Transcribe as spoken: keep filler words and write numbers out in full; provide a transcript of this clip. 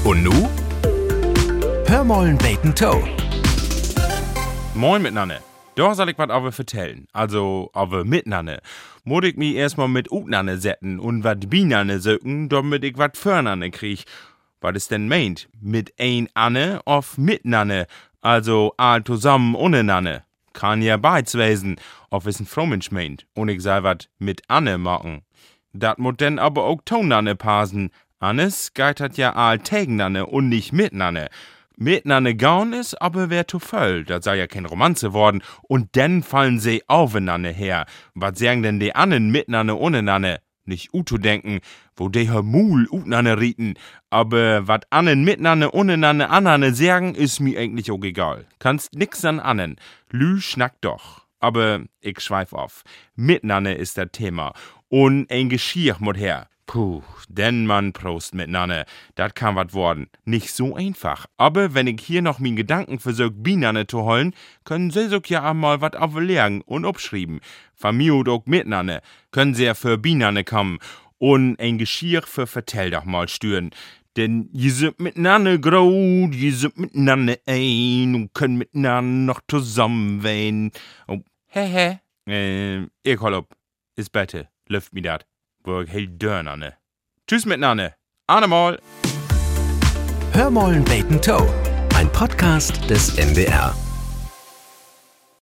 Und nu? Hör mollen beten Toe. Moin miteinander. Da soll ich was aber vertellen. Also, aber miteinander. Muss ich mich erstmal mit Utnanne setzen und wat Bienanne söken, damit ich wat Förnanne krieg. Was ist denn meint? Mit ein Anne auf mitnanne? Also, all zusammen unternanne. Kann ja beides wesen, ob es ein Frommensch meint. Und ich sei wat mit Anne machen. Dat muss denn aber auch tonanne passen. Annes geitert ja all tegnanne und nicht mitnanne. Mitnanne gaun is, aber wär zu voll, das sei ja kein Romanze worden, und denn fallen sie aufeinander her. Was sagen denn die annen mitnanne unenanne? Nicht utu denken, wo de her Mul utnanne rieten, aber wat annen mitnanne unenanne ananne sagen, is mi eigentlich auch egal. Kannst nix an annen, Lü schnackt doch. Aber ich schweif auf. Mitnanne ist das Thema, und ein Geschirr mut her. Puh, denn man Prost mitnanne, dat kann wat worden. Nicht so einfach. Aber wenn ich hier noch min Gedanken versuch, Bienanne zu holen, können sie so ja einmal wat auflernen und abschreiben. Vermiut auch mitnanne, können sie ja für Bienanne kommen und ein Geschirr für Vertell doch mal stüren. Denn je sind mitnanne groß, je sind mitnanne ein und können mitnanne noch zusammen weinen. Oh, hä hä. Äh, ich hol ob. Ist bette, lüft mi dat. Wo ich hell dörnanne. Tschüss miteinander. Anemal. Hör mollen beten Toe. Ein Podcast des M D R.